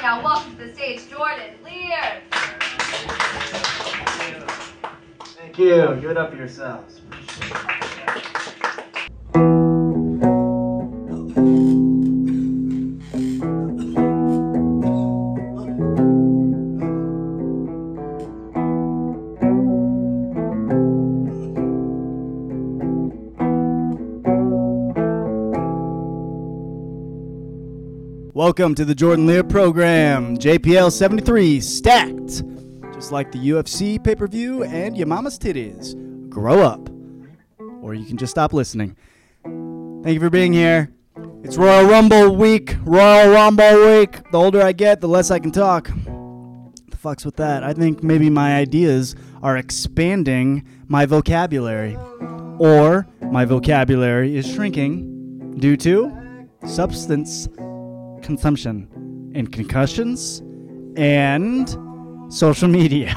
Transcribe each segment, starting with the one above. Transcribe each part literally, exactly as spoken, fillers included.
now welcome to the stage, Jordan Lear. Thank you. Give it up for yourselves. Welcome to the Jordan Lear program. J P L seventy-three stacked. Just like the U F C pay-per-view and your mama's titties. Grow up. Or you can just stop listening. Thank you for being here. It's Royal Rumble week. Royal Rumble week. The older I get, the less I can talk. The fuck's with that? I think maybe my ideas are expanding my vocabulary. Or my vocabulary is shrinking due to substance consumption and concussions and social media.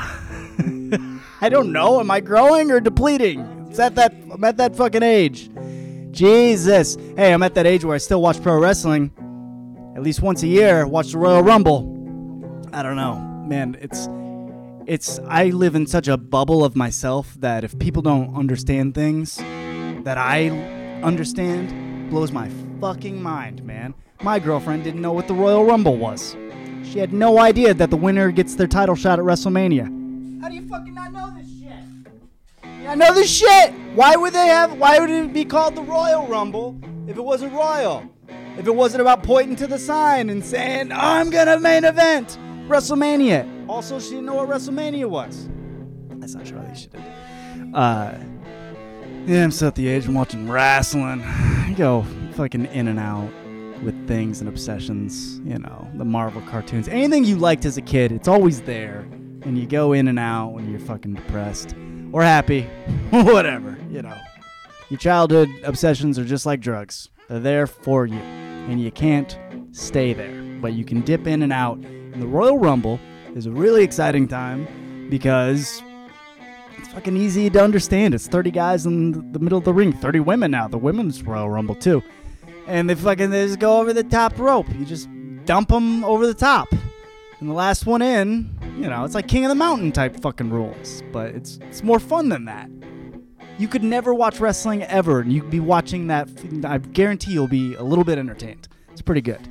I don't know. Am I growing or depleting? It's at that I'm at that fucking age. Jesus. Hey, I'm at that age where I still watch pro wrestling at least once a year. Watch the Royal Rumble. I don't know, man. It's it's I live in such a bubble of myself that if people don't understand things that I understand, blows my fucking mind, man. My girlfriend didn't know what the Royal Rumble was. She had no idea that the winner gets their title shot at WrestleMania. How do you fucking not know this shit? Yeah, I know this shit! Why would they have, why would it be called the Royal Rumble if it wasn't royal? If it wasn't about pointing to the sign and saying, I'm gonna main event WrestleMania. Also, she didn't know what WrestleMania was. That's not true, she did. Uh, yeah, I'm still at the age of watching wrestling. I go fucking in and out with things and obsessions, you know, the Marvel cartoons. Anything you liked as a kid, it's always there. And you go in and out when you're fucking depressed or happy, whatever, you know. Your childhood obsessions are just like drugs. They're there for you, and you can't stay there. But you can dip in and out. And the Royal Rumble is a really exciting time because it's fucking easy to understand. It's thirty guys in the middle of the ring, thirty women now. The women's Royal Rumble, too. And they fucking they just go over the top rope. You just dump them over the top. And the last one in, you know, it's like King of the Mountain type fucking rules. But it's it's more fun than that. You could never watch wrestling ever, and you'd be watching that. I guarantee you'll be a little bit entertained. It's pretty good.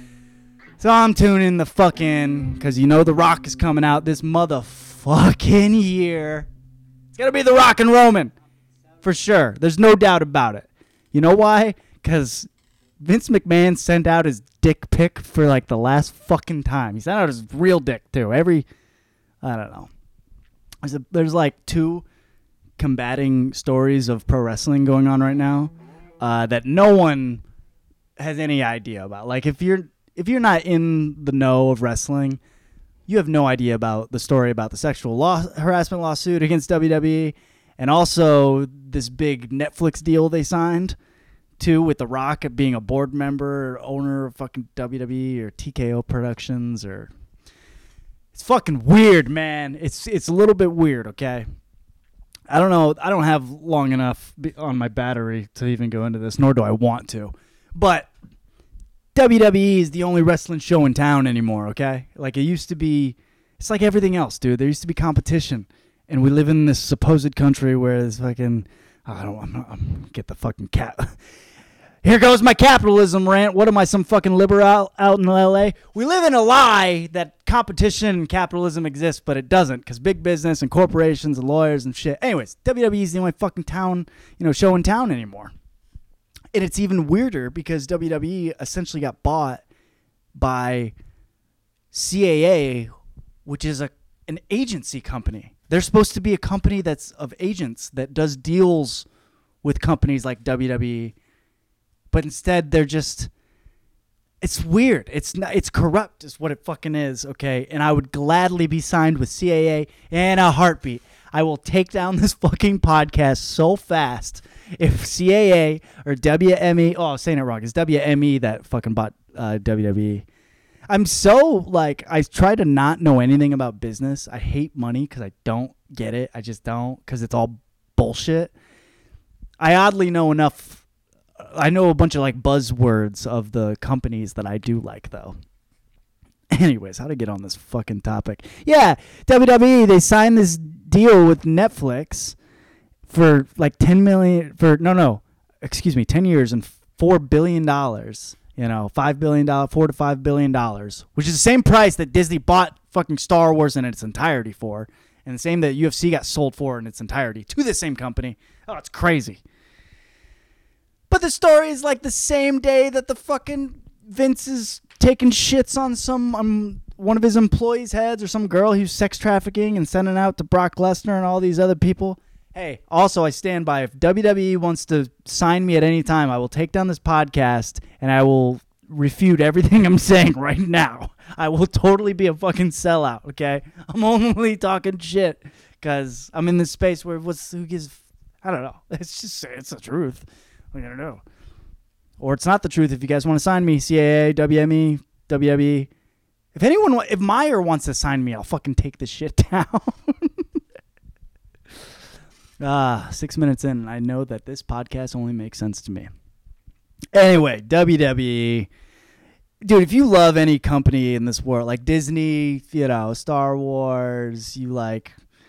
So I'm tuning the fucking, because you know The Rock is coming out this motherfucking year. It's going to be The Rock and Roman. For sure. There's no doubt about it. You know why? Because Vince McMahon sent out his dick pic for like the last fucking time. He sent out his real dick too. Every, I don't know. There's, a, there's like two combating stories of pro wrestling going on right now uh, that no one has any idea about. Like if you're if you're not in the know of wrestling, you have no idea about the story about the sexual law, harassment lawsuit against W W E, and also this big Netflix deal they signed. Too, with The Rock being a board member or owner of fucking W W E or T K O Productions, or it's fucking weird, man. It's it's a little bit weird, okay? I don't know. I don't have long enough on my battery to even go into this, nor do I want to. But W W E is the only wrestling show in town anymore, okay? Like it used to be. It's like everything else, dude. There used to be competition, and we live in this supposed country where there's fucking. I don't. I'm not, I'm get the fucking cat. Here goes my capitalism rant. What am I, some fucking liberal out in L A? We live in a lie that competition and capitalism exists, but it doesn't, because big business and corporations and lawyers and shit. Anyways, W W E is the only fucking town, you know, show in town anymore. And it's even weirder because W W E essentially got bought by C A A, which is a an agency company. They're supposed to be a company that's of agents that does deals with companies like W W E. But instead, they're just, it's weird. It's not, it's corrupt is what it fucking is, okay? And I would gladly be signed with C A A in a heartbeat. I will take down this fucking podcast so fast if C A A or W M E, oh, I was saying it wrong. It's W M E that fucking bought uh, W W E. I'm so, like, I try to not know anything about business. I hate money because I don't get it. I just don't, because it's all bullshit. I oddly know enough. I know a bunch of like buzzwords of the companies that I do like, though. Anyways, how to get on this fucking topic? Yeah, W W E, they signed this deal with Netflix for like ten million for no no, excuse me, ten years and four billion dollars. You know, five billion dollars, four to five billion dollars, which is the same price that Disney bought fucking Star Wars in its entirety for, and the same that U F C got sold for in its entirety to the same company. Oh, it's crazy. But the story is like the same day that the fucking Vince is taking shits on some um, one of his employees' heads or some girl who's sex trafficking and sending out to Brock Lesnar and all these other people. Hey, also I stand by, if W W E wants to sign me at any time, I will take down this podcast and I will refute everything I'm saying right now. I will totally be a fucking sellout, okay? I'm only talking shit because I'm in this space where what's who gives, I don't know. It's just, it's the truth. I don't know. Or it's not the truth. If you guys want to sign me, C A A, W M E, W W E. If anyone, if Meyer wants to sign me, I'll fucking take this shit down. Ah, six minutes in, I know that this podcast only makes sense to me. Anyway, W W E. Dude, if you love any company in this world, like Disney, you know, Star Wars, you like...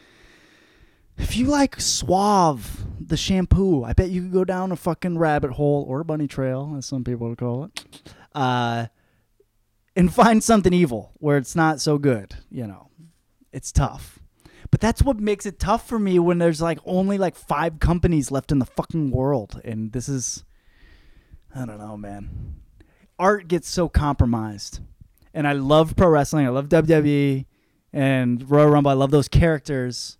If you like Suave, the shampoo, I bet you could go down a fucking rabbit hole, or a bunny trail, as some people would call it, uh, and find something evil where it's not so good, you know. It's tough. But that's what makes it tough for me when there's like only like five companies left in the fucking world. And this is, I don't know, man. Art gets so compromised. And I love pro wrestling. I love W W E and Royal Rumble. I love those characters.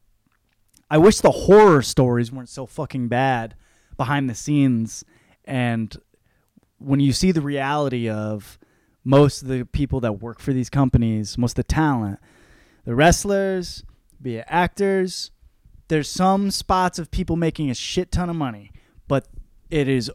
I wish the horror stories weren't so fucking bad behind the scenes. And when you see the reality of most of the people that work for these companies, most of the talent, the wrestlers, be it actors, there's some spots of people making a shit ton of money, but it is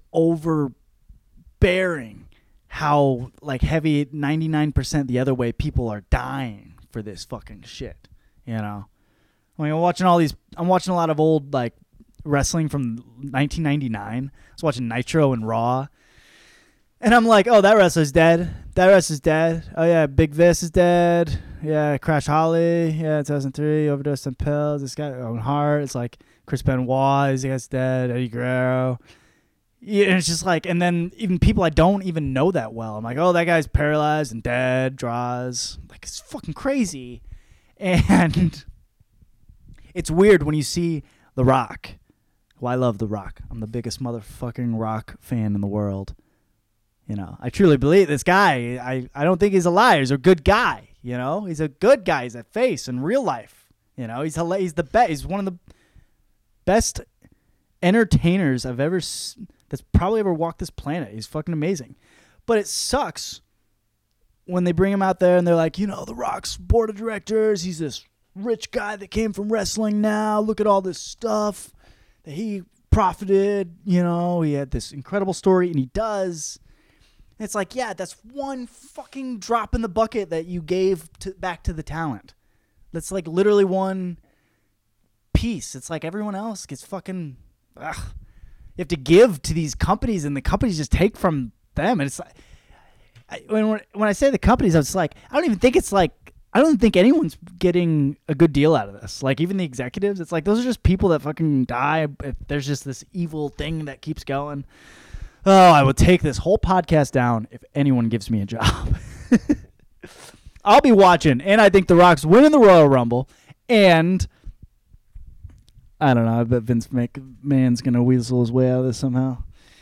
overbearing how like heavy ninety-nine percent the other way people are dying for this fucking shit, you know? I mean, I'm watching all these, I'm watching a lot of old like wrestling from nineteen ninety-nine. I was watching Nitro and Raw. And I'm like, oh, that wrestler's dead. That wrestler's dead. Oh, yeah, Big Vis is dead. Yeah, Crash Holly. Yeah, two thousand three, overdosed on pills. This guy, Owen Hart. It's like Chris Benoit. This guy's dead. Eddie Guerrero. Yeah, and it's just like, and then even people I don't even know that well. I'm like, oh, that guy's paralyzed and dead. Draws. Like, it's fucking crazy. And it's weird when you see The Rock. Well, I love The Rock. I'm the biggest motherfucking Rock fan in the world. You know, I truly believe this guy. I, I don't think he's a liar. He's a good guy. You know, he's a good guy. He's a face in real life. You know, he's he's the best. He's one of the best entertainers I've ever that's probably ever walked this planet. He's fucking amazing. But it sucks when they bring him out there and they're like, you know, The Rock's board of directors. He's this rich guy that came from wrestling now. Look at all this stuff that he profited. You know, he had this incredible story, and he does. It's like, yeah, that's one fucking drop in the bucket that you gave to, back to the talent. That's like literally one piece. It's like everyone else gets fucking, ugh. You have to give to these companies, and the companies just take from them. And it's like, I, when when I say the companies, I was like, I don't even think it's like, I don't think anyone's getting a good deal out of this. Like even the executives, it's like those are just people that fucking die. There's just this evil thing that keeps going. Oh, I would take this whole podcast down if anyone gives me a job. I'll be watching, and I think The Rock's winning the Royal Rumble, and I don't know, I bet Vince McMahon's going to weasel his way out of this somehow.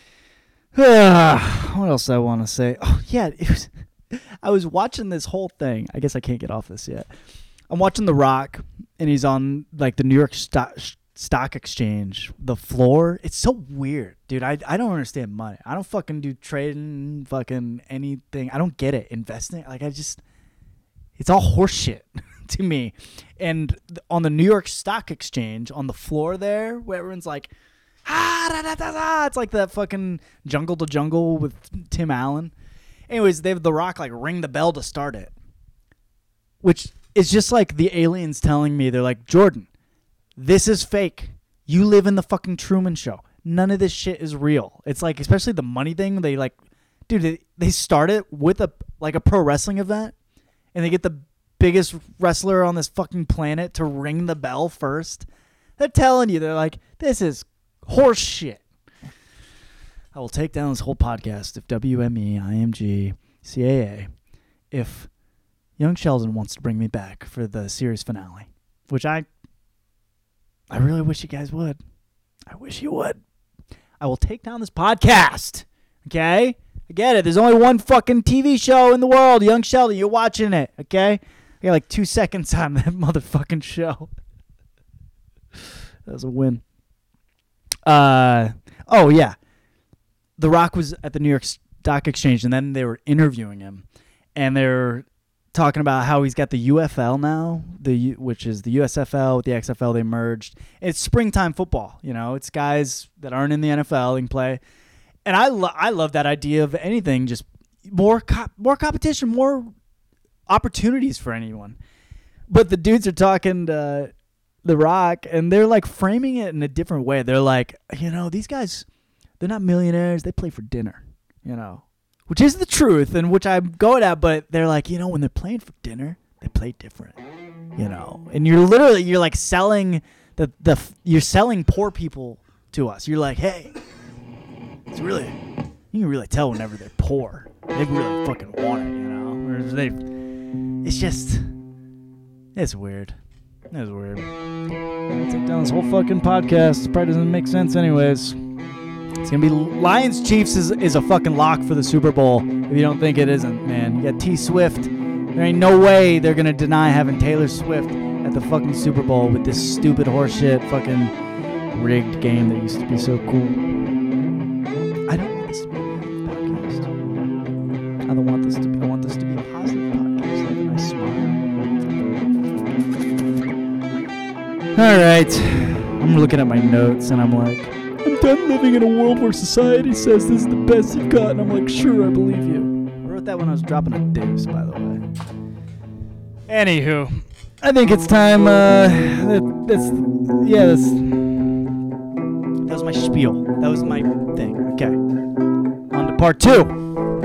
What else do I want to say? Oh, yeah, it was, I was watching this whole thing. I guess I can't get off this yet. I'm watching The Rock, and he's on like the New York Stock Stock Exchange, the floor. It's so weird, dude. I I don't understand money. I don't fucking do trading, fucking anything. I don't get it. Investing, like I just, it's all horseshit to me. And on the New York Stock Exchange, on the floor there, where everyone's like, ah, da, da, da, da. It's like that fucking Jungle to Jungle with Tim Allen. Anyways, they have The Rock like ring the bell to start it, which is just like the aliens telling me, they're like, Jordan, this is fake. You live in the fucking Truman Show. None of this shit is real. It's like, especially the money thing. They like, dude, they, they start it with a like a pro wrestling event, and they get the biggest wrestler on this fucking planet to ring the bell first. They're telling you, they're like, this is horse shit. I will take down this whole podcast if W M E, I M G, C A A, if Young Sheldon wants to bring me back for the series finale, which I, I really wish you guys would. I wish you would. I will take down this podcast. Okay? I get it. There's only one fucking T V show in the world, Young Sheldon. You're watching it. Okay? I got like two seconds on that motherfucking show. That was a win. Uh, oh, yeah. The Rock was at the New York Stock Exchange, and then they were interviewing him. And they're talking about how he's got the U F L now, the which is the U S F L with the X F L. They merged. It's springtime football. You know, it's guys that aren't in the N F L and play. And I, lo- I love that idea of anything, just more co- more competition, more opportunities for anyone. But the dudes are talking to The Rock, and they're like framing it in a different way. They're like, you know, these guys, they're not millionaires. They play for dinner, you know, which is the truth and which I'm going at. But they're like, you know, when they're playing for dinner, they play different, you know. And you're literally, you're like selling the, the you're selling poor people to us. You're like, hey, it's really, you can really tell whenever they're poor. They really fucking want it, you know. Or they, it's just, it's weird. It's weird. I'll take down this whole fucking podcast. It probably doesn't make sense anyways. It's going to be Lions Chiefs is, is a fucking lock for the Super Bowl. If you don't think it isn't, man. You got T Swift. There ain't no way they're going to deny having Taylor Swift at the fucking Super Bowl with this stupid horseshit fucking rigged game that used to be so cool. I don't want this to be a negative podcast. I don't want this to be, I want this to be a positive podcast. Like a nice smile. All right. I'm looking at my notes and I'm like, I'm done living in a world where society says this is the best you've got. And I'm like, sure, I believe you. I wrote that when I was dropping a deuce, by the way. Anywho, I think it's time. Uh, that, that's, yeah, that's, that was my spiel. That was my thing. Okay. On to part two.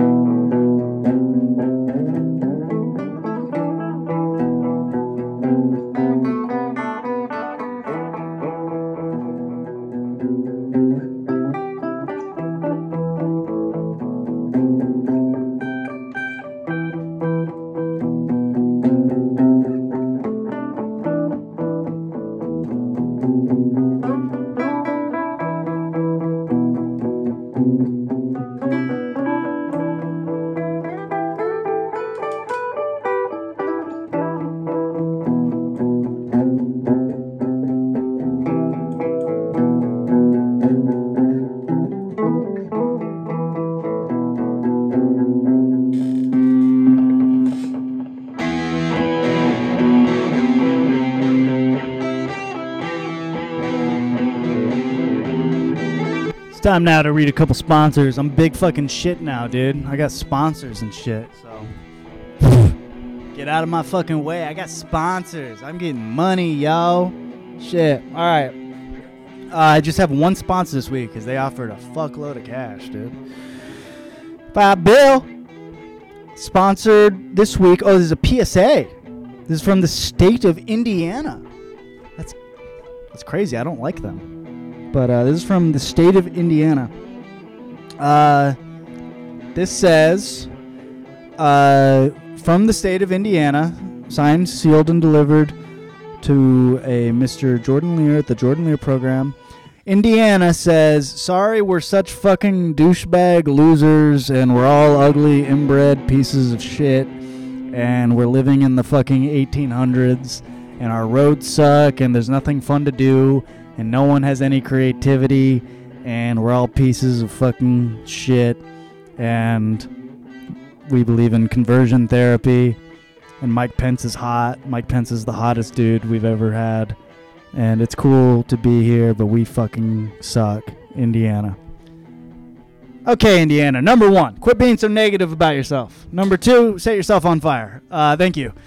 Time now to read a couple sponsors. I'm big fucking shit now, dude. I got sponsors and shit, so get out of my fucking way. I got sponsors. I'm getting money, yo. Shit. All right. Uh, I just have one sponsor this week because they offered a fuckload of cash, dude. Bob Bill sponsored this week. Oh, there's a P S A. This is from the state of Indiana. That's that's crazy. I don't like them. But uh, this is from the state of Indiana. Uh, this says, uh, from the state of Indiana, signed, sealed, and delivered to a Mister Jordan Lear at the Jordan Lear program. Indiana says, sorry, we're such fucking douchebag losers, and we're all ugly, inbred pieces of shit, and we're living in the fucking eighteen hundreds, and our roads suck, and there's nothing fun to do, and no one has any creativity, and we're all pieces of fucking shit, and we believe in conversion therapy, and Mike Pence is hot. Mike Pence is the hottest dude we've ever had, and it's cool to be here, but we fucking suck. Indiana. Okay, Indiana. Number one, quit being so negative about yourself. Number two, set yourself on fire. Uh, thank you.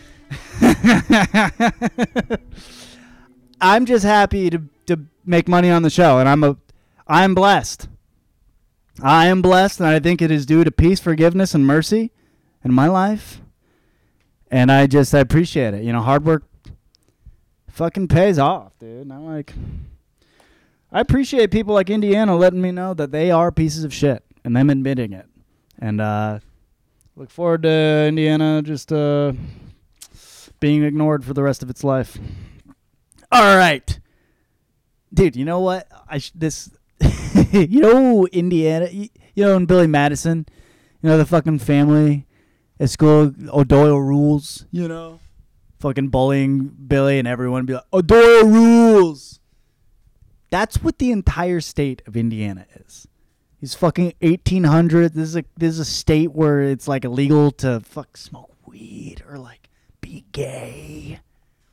I'm just happy to to make money on the show, and I'm a I'm blessed. I am blessed, and I think it is due to peace, forgiveness, and mercy in my life. And I just, I appreciate it. You know, hard work fucking pays off, dude. And I'm like, I appreciate people like Indiana letting me know that they are pieces of shit and them admitting it. And uh, look forward to Indiana just uh, being ignored for the rest of its life. All right. Dude, you know what? I sh- this, you know, Indiana, you, you know, in Billy Madison, you know, the fucking family at school, O'Doyle rules, you know, fucking bullying Billy and everyone be like, O'Doyle rules. That's what the entire state of Indiana is. He's fucking eighteen hundred. This is a this is a state where it's like illegal to fuck smoke weed or like be gay.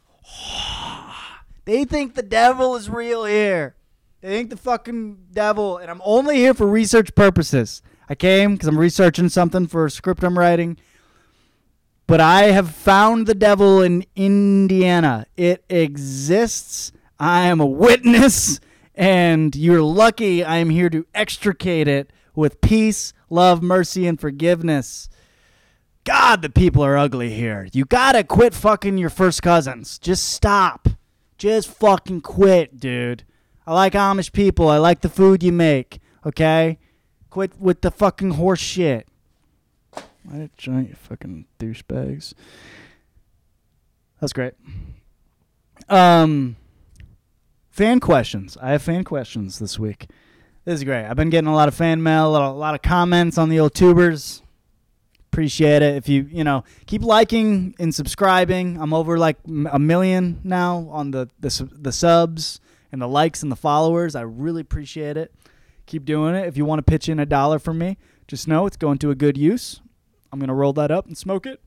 They think the devil is real here. They think the fucking devil, and I'm only here for research purposes. I came because I'm researching something for a script I'm writing. But I have found the devil in Indiana. It exists. I am a witness. And you're lucky I am here to extricate it with peace, love, mercy, and forgiveness. God, the people are ugly here. You gotta quit fucking your first cousins. Just stop. Just fucking quit, dude. I like Amish people. I like the food you make. Okay? Quit with the fucking horse shit. Why did giant fucking douchebags? That's great. Um... Fan questions. I have fan questions this week. This is great. I've been getting a lot of fan mail, a lot of, a lot of comments on the old tubers. Appreciate it. If you, you know, keep liking and subscribing. I'm over like a million now on the, the, the subs and the likes and the followers. I really appreciate it. Keep doing it. If you want to pitch in a dollar from me, just know it's going to a good use. I'm going to roll that up and smoke it.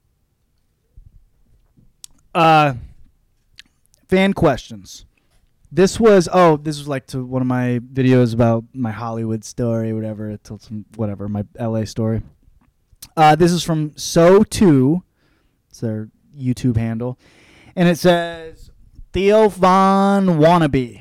Uh, fan questions. This was, oh, this was like to one of my videos about my Hollywood story, whatever, I told some, whatever, my L A story. Uh, this is from So two. It's their YouTube handle. And it says, Theo Von Wannabe.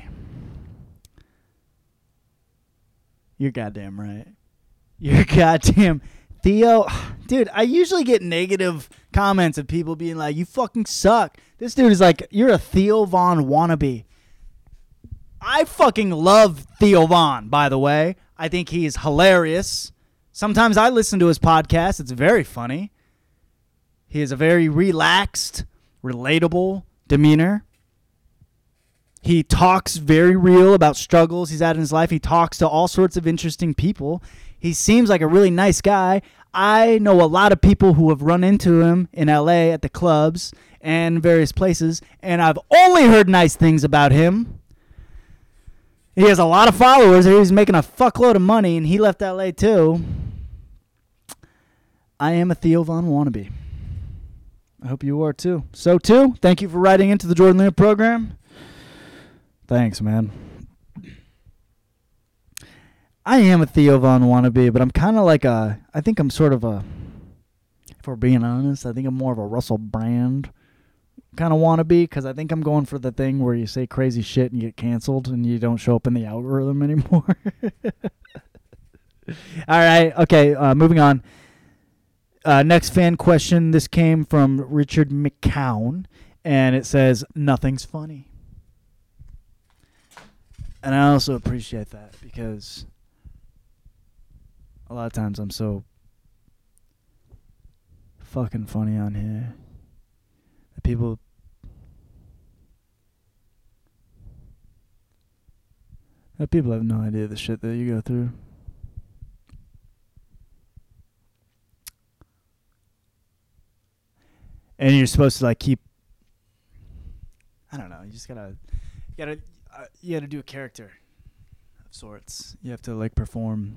You're goddamn right. You're goddamn. Theo, dude, I usually get negative comments of people being like, you fucking suck. This dude is like, you're a Theo Von Wannabe. I fucking love Theo Von, by the way. I think he's hilarious. Sometimes I listen to his podcast. It's very funny. He has a very relaxed, relatable demeanor. He talks very real about struggles he's had in his life. He talks to all sorts of interesting people. He seems like a really nice guy. I know a lot of people who have run into him in L A at the clubs and various places, and I've only heard nice things about him. He has a lot of followers. He's making a fuckload of money, and he left L A too. I am a Theo Von Wannabe. I hope you are too. So too, thank you for writing into the Jordan Lear program. Thanks, man. I am a Theo Von Wannabe, but I'm kind of like a, I think I'm sort of a, if we're being honest, I think I'm more of a Russell Brand kind of wannabe, because I think I'm going for the thing where you say crazy shit and you get canceled and you don't show up in the algorithm anymore. All right. Okay. Uh, moving on. Uh, next fan question. This came from Richard McCown, and it says, nothing's funny. And I also appreciate that, because a lot of times I'm so fucking funny on here that people that people have no idea the shit that you go through. And you're supposed to like keep, I don't know, you just gotta you gotta uh, you gotta do a character of sorts. You have to like perform.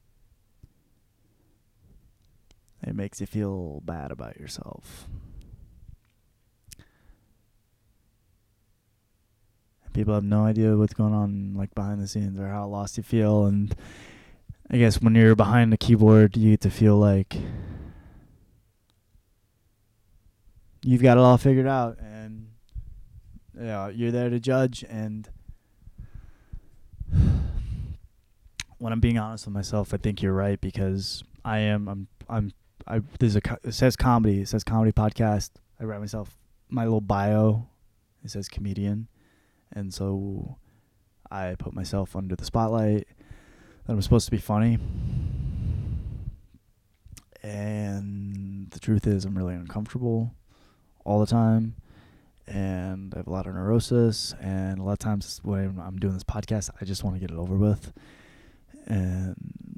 It makes you feel bad about yourself. People have no idea what's going on like behind the scenes or how lost you feel. And I guess when you're behind the keyboard, you get to feel like you've got it all figured out, and you know, you're there to judge. And when I'm being honest with myself, I think you're right, because I am I'm I'm I there's a co- it says comedy. It says comedy podcast. I write myself my little bio. It says comedian, and so I put myself under the spotlight that I'm supposed to be funny. And the truth is, I'm really uncomfortable all the time, and I have a lot of neurosis. And a lot of times when I'm doing this podcast, I just want to get it over with, and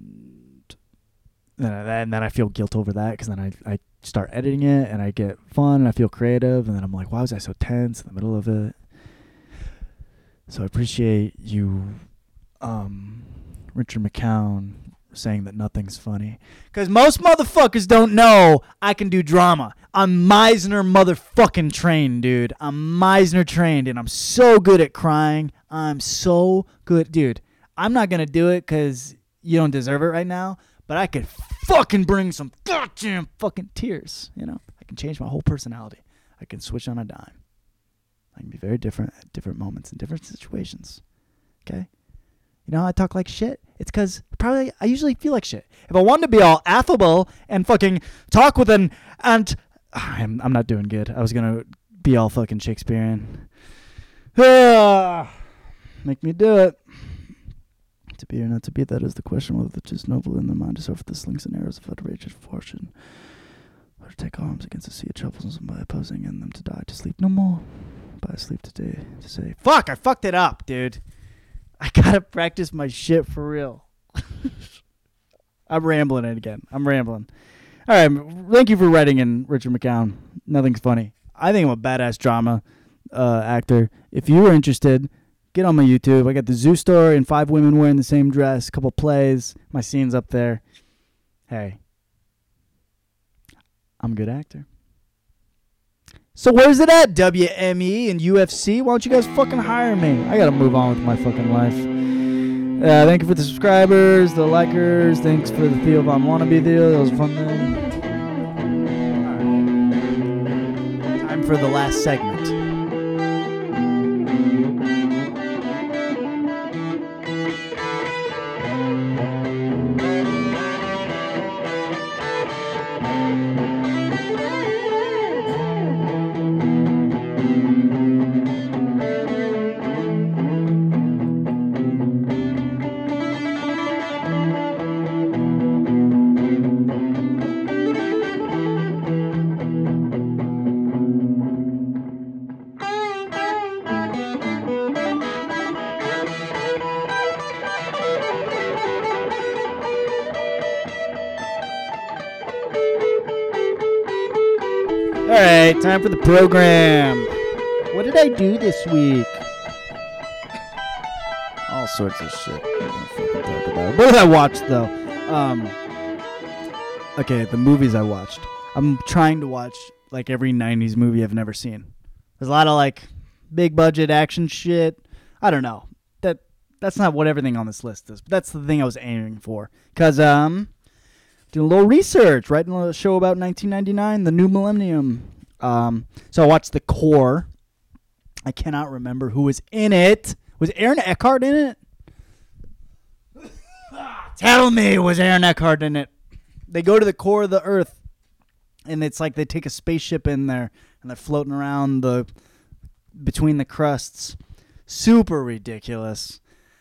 then I, and then I feel guilt over that because then I I start editing it and I get fun and I feel creative, and then I'm like, why was I so tense in the middle of it? So I appreciate you, um, Richard McCown, saying that nothing's funny. Because most motherfuckers don't know I can do drama. I'm Meisner motherfucking trained, dude. I'm Meisner trained, and I'm so good at crying. I'm so good. Dude, I'm not going to do it because you don't deserve it right now, but I could fucking bring some goddamn fucking tears, you know? I can change my whole personality. I can switch on a dime. I can be very different at different moments in different situations. Okay? You know how I talk like shit? It's because probably I usually feel like shit. If I wanted to be all affable and fucking talk with an... and I'm, I'm not doing good. I was going to be all fucking Shakespearean. Ah, make me do it. To be or not to be, that is the question. Whether it is noble in their mind to suffer the slings and arrows of outrageous fortune, or to take arms against the sea of troubles and by opposing in them to die, to sleep no more. By sleep today, to say, fuck, I fucked it up, dude. I gotta practice my shit for real. I'm rambling it again. I'm rambling. All right, thank you for writing in, Richard McCown. Nothing's funny. I think I'm a badass drama uh, actor. If you are interested, get on my YouTube. I got the Zoo Story and five women wearing the same dress, a couple plays. My scene's up there. Hey, I'm a good actor. So where's it at, W M E and U F C? Why don't you guys fucking hire me? I gotta move on with my fucking life. Uh, thank you for the subscribers, the likers. Thanks for the Theo Von Wannabe deal. That was a fun thing. Right. Time for the last segment. All right, time for the program. What did I do this week? All sorts of shit. I'm gonna fucking talk about it. What did I watch, though? Um, okay, the movies I watched. I'm trying to watch, like, every nineties movie I've never seen. There's a lot of, like, big budget action shit. I don't know. That That's not what everything on this list is, but that's the thing I was aiming for. Because, um... doing a little research, writing a show about nineteen ninety-nine, the new millennium. Um, so I watched The Core. I cannot remember who was in it. Was Aaron Eckhart in it? Tell me, was Aaron Eckhart in it? They go to the core of the earth, and it's like they take a spaceship in there, and they're floating around the between the crusts. Super ridiculous.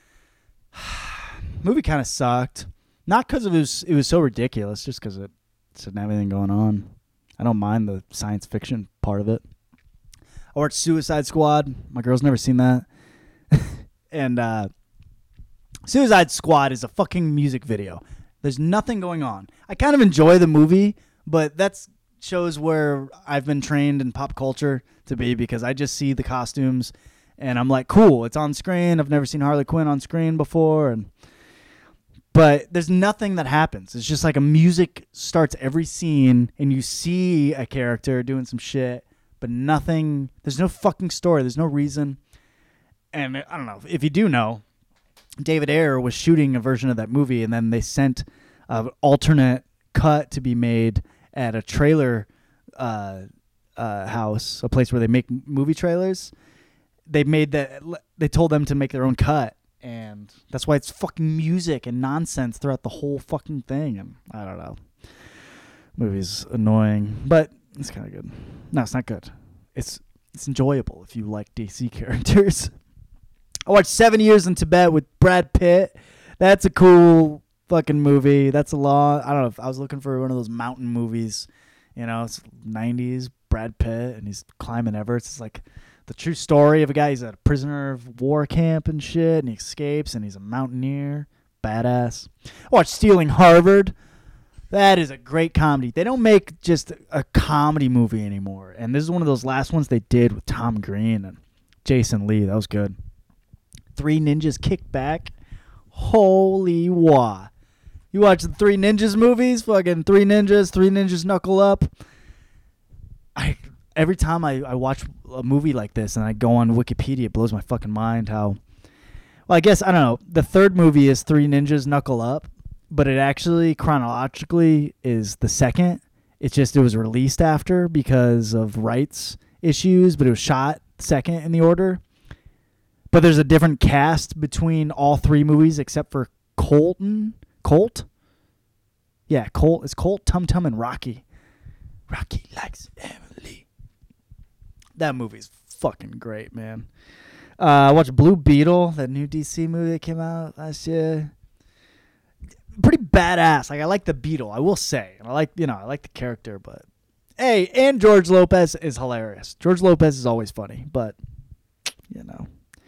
Movie kind of sucked. Not because it was it was so ridiculous, just because it didn't have anything going on. I don't mind the science fiction part of it. I watched Suicide Squad. My girl's never seen that. and uh, Suicide Squad is a fucking music video. There's nothing going on. I kind of enjoy the movie, but that's shows where I've been trained in pop culture to be, because I just see the costumes and I'm like, cool, it's on screen. I've never seen Harley Quinn on screen before, and but there's nothing that happens. It's just like a music starts every scene and you see a character doing some shit, but nothing. There's no fucking story. There's no reason. And I don't know. If you do know, David Ayer was shooting a version of that movie, and then they sent an alternate cut to be made at a trailer uh, uh, house, a place where they make movie trailers. They made that. They told them to make their own cut. And that's why it's fucking music and nonsense throughout the whole fucking thing. And I don't know. movie's annoying, but it's kind of good. No, it's not good. It's it's enjoyable if you like D C characters. I watched Seven Years in Tibet with Brad Pitt. That's a cool fucking movie. That's a long. I don't know if I was looking for one of those mountain movies. You know, it's nineties, Brad Pitt, and he's climbing Everest. It's like the true story of a guy. He's a prisoner of war camp and shit, and he escapes, and he's a mountaineer. Badass. I watched Stealing Harvard. That is a great comedy. They don't make just a comedy movie anymore. And this is one of those last ones they did with Tom Green and Jason Lee. That was good. Three Ninjas Kick Back. Holy wah. You watch the Three Ninjas movies? Fucking Three Ninjas, Three Ninjas Knuckle Up. I Every time I, I watch a movie like this and I go on Wikipedia, it blows my fucking mind how... Well, I guess, I don't know. The third movie is Three Ninjas Knuckle Up. But it actually, chronologically, is the second. It's just it was released after because of rights issues, but it was shot second in the order. But there's a different cast between all three movies except for Colton. Colt? Yeah, Colt. It's Colt, Tum Tum, and Rocky. Rocky likes Emily. That movie's fucking great, man. Uh, I watched Blue Beetle, that new D C movie that came out last year. Pretty badass. Like I like the Beetle, I will say, and I like you know I like the character, but hey, and George Lopez is hilarious. George Lopez is always funny, but you know,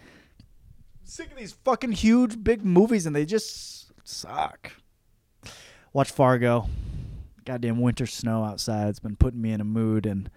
sick of these fucking huge big movies and they just suck. Watch Fargo. Goddamn winter snow outside. It's been putting me in a mood, and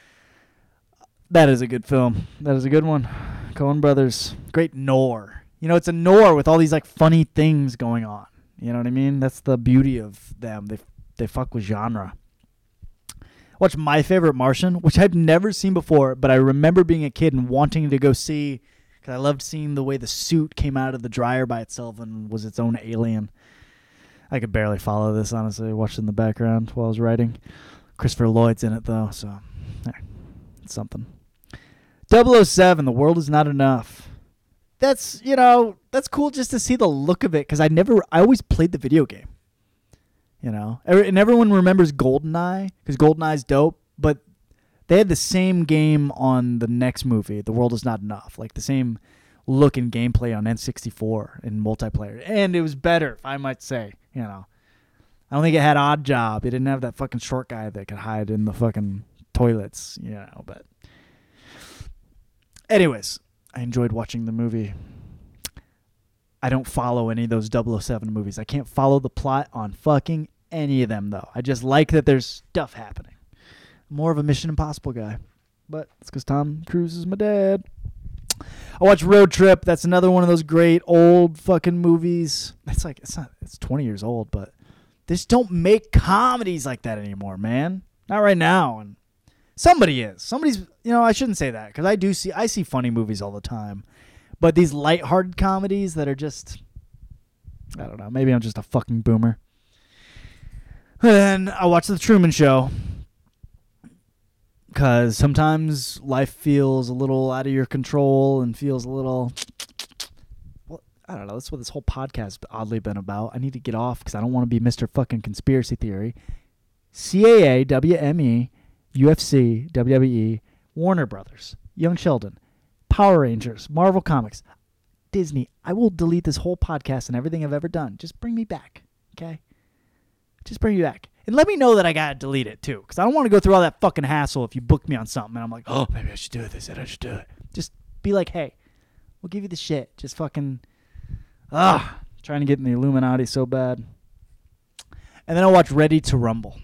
that is a good film. That is a good one. Coen Brothers, great noir. You know, it's a noir with all these like funny things going on. You know what I mean? That's the beauty of them. They they fuck with genre. Watch My Favorite Martian, which I'd never seen before, but I remember being a kid and wanting to go see because I loved seeing the way the suit came out of the dryer by itself and was its own alien. I could barely follow this, honestly. I watched it in the background while I was writing. Christopher Lloyd's in it, though, so eh, it's something. double oh seven, The World Is Not Enough. That's, you know, that's cool just to see the look of it because I never, I always played the video game, you know, and everyone remembers GoldenEye because GoldenEye's dope, but they had the same game on the next movie, The World Is Not Enough, like the same look and gameplay on N sixty-four in multiplayer, and it was better, if I might say, you know. I don't think it had Odd Job. It didn't have that fucking short guy that could hide in the fucking toilets, you know, but anyways. I enjoyed watching the movie. I don't follow any of those double oh seven movies. I can't follow the plot on fucking any of them, though. I just like that there's stuff happening. I'm more of a Mission Impossible guy. But it's because Tom Cruise is my dad. I watched Road Trip. That's another one of those great old fucking movies. It's like, it's not, it's twenty years old, but they just don't make comedies like that anymore, man. Not right now. And somebody is. Somebody's, you know, I shouldn't say that because I do see, I see funny movies all the time. But these lighthearted comedies that are just, I don't know, maybe I'm just a fucking boomer. And I watch The Truman Show because sometimes life feels a little out of your control and feels a little, well, I don't know. That's what this whole podcast has oddly been about. I need to get off because I don't want to be Mister fucking Conspiracy Theory. C A A, W M E, U F C, W W E, Warner Brothers, Young Sheldon, Power Rangers, Marvel Comics, Disney. I will delete this whole podcast and everything I've ever done. Just bring me back, okay? Just bring me back. And let me know that I got to delete it, too, because I don't want to go through all that fucking hassle if you book me on something and I'm like, oh, maybe I should do it. They said I should do it. Just be like, hey, we'll give you the shit. Just fucking, ah, trying to get in the Illuminati so bad. And then I watch Ready to Rumble.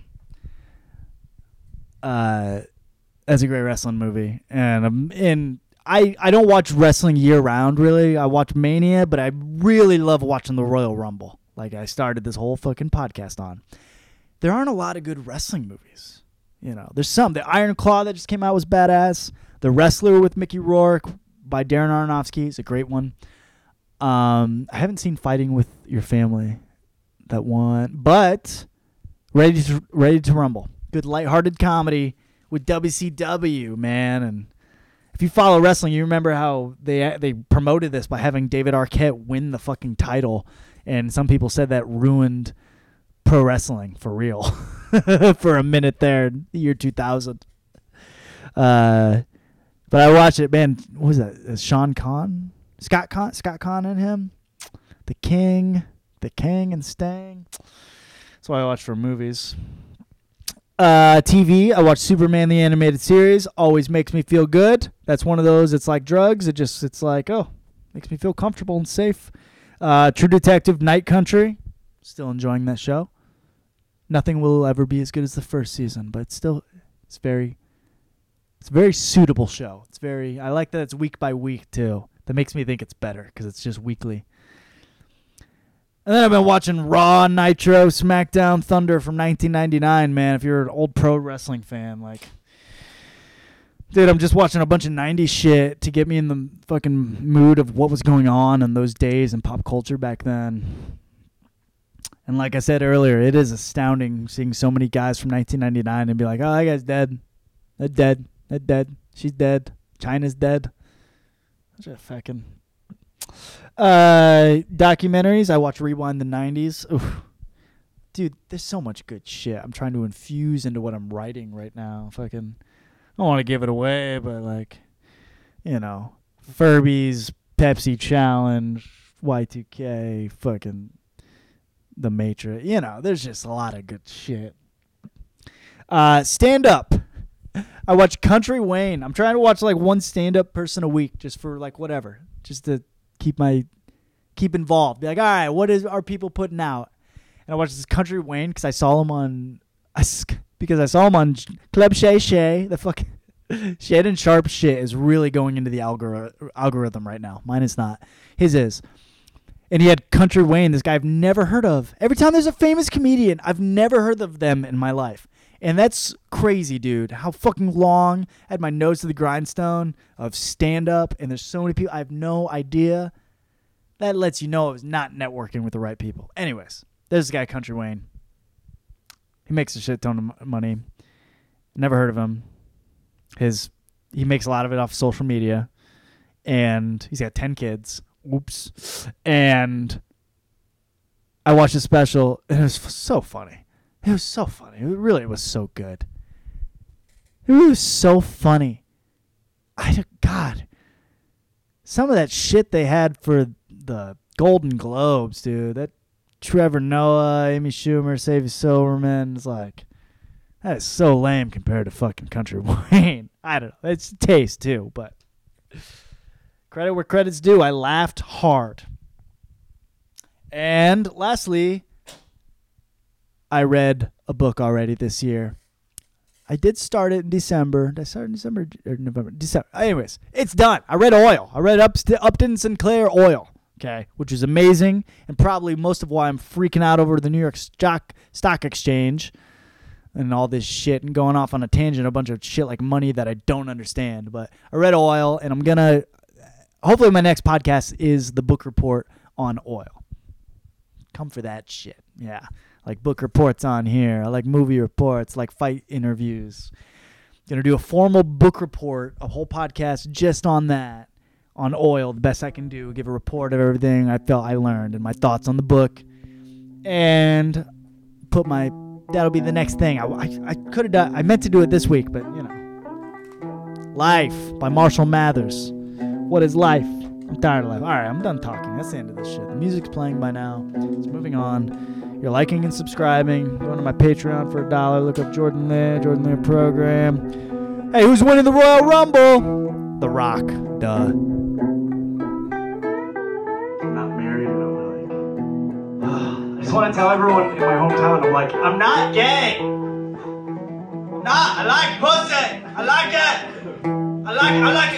Uh, that's a great wrestling movie, and um, and I I don't watch wrestling year round really. I watch Mania, but I really love watching the Royal Rumble. Like I started this whole fucking podcast on. There aren't a lot of good wrestling movies, you know. There's some. The Iron Claw that just came out was badass. The Wrestler with Mickey Rourke by Darren Aronofsky is a great one. Um, I haven't seen Fighting with Your Family, that one, but Ready to Ready to Rumble. Good lighthearted comedy with W C W, man. And if you follow wrestling, you remember how they they promoted this by having David Arquette win the fucking title. And some people said that ruined pro wrestling for real for a minute there in the year two thousand. Uh, but I watched it, man. What was that? Uh, Sean Conn? Scott Conn? Scott Conn and him? The King. The King and Stang. That's what I watch for movies. Uh, T V, I watch Superman the animated series. Always makes me feel good. That's one of those. It's like drugs. It just, it's like, oh, makes me feel comfortable and safe. Uh, True Detective, Night Country. Still enjoying that show. Nothing will ever be as good as the first season, but it's still, it's very, it's a very suitable show. It's very, I like that it's week by week too. That makes me think it's better because it's just weekly. And then I've been watching Raw, Nitro, SmackDown, Thunder from nineteen ninety-nine, man. If you're an old pro wrestling fan, like, dude, I'm just watching a bunch of nineties shit to get me in the fucking mood of what was going on in those days in pop culture back then. And like I said earlier, it is astounding seeing so many guys from nineteen ninety-nine and be like, oh, that guy's dead. They're dead. They're dead. She's dead. China's dead. Such a fucking... Uh, documentaries. I watch Rewind the nineties. Oof. Dude, there's so much good shit I'm trying to infuse into what I'm writing right now. Fucking, I don't want to give it away, but like, you know, Furby's Pepsi Challenge, Y two K, fucking The Matrix. You know, there's just a lot of good shit. Uh, stand up. I watch Country Wayne. I'm trying to watch like one stand-up person a week just for like whatever, just to keep my keep involved. Be like, all right, what is are people putting out? And I watched this Country Wayne because I saw him on because I saw him on Club Shay Shay. The fucking Shannon Sharp shit is really going into the algor- algorithm right now. Mine is not. His is. And he had Country Wayne, this guy I've never heard of. Every time there's a famous comedian, I've never heard of them in my life. And that's crazy, dude. How fucking long I had my nose to the grindstone of stand-up, and there's so many people. I have no idea. That lets you know I was not networking with the right people. Anyways, there's this guy, Country Wayne. He makes a shit ton of money. Never heard of him. His He makes a lot of it off social media. And he's got ten kids. Oops. And I watched his special, and it was so funny. It was so funny. It really was so good. It really was so funny. I God, some of that shit they had for the Golden Globes, dude. That Trevor Noah, Amy Schumer, Sadie Silverman is like, that is so lame compared to fucking Country Wayne. I don't know. It's taste too, but credit where credit's due. I laughed hard. And lastly, I read a book already this year. I did start it in December. Did I start in December or November? December. Anyways, it's done. I read Oil. I read Upst- Upton Sinclair Oil, okay, which is amazing and probably most of why I'm freaking out over the New York Stock Stock Exchange and all this shit and going off on a tangent, a bunch of shit like money that I don't understand. But I read Oil, and I'm going to – hopefully my next podcast is the book report on Oil. Come for that shit, yeah. Like book reports on here. I like movie reports, like fight interviews. Gonna do a formal book report, a whole podcast just on that, on Oil, the best I can do. Give a report of everything I felt I learned and my thoughts on the book. And put my, that'll be the next thing. I, I, I could have done, I meant to do it this week, but you know. Life by Marshall Mathers. What is life? I'm tired of life. All right, I'm done talking. That's the end of this shit. The music's playing by now. It's moving on. You're liking and subscribing. Going to my Patreon for a dollar. Look up Jordan Lear, Jordan Lear Program. Hey, who's winning the Royal Rumble? The Rock. Duh. I'm not married. I don't really. I just want to tell everyone in my hometown, I'm like, I'm not gay. Nah, I like pussy. I like it. I like, I like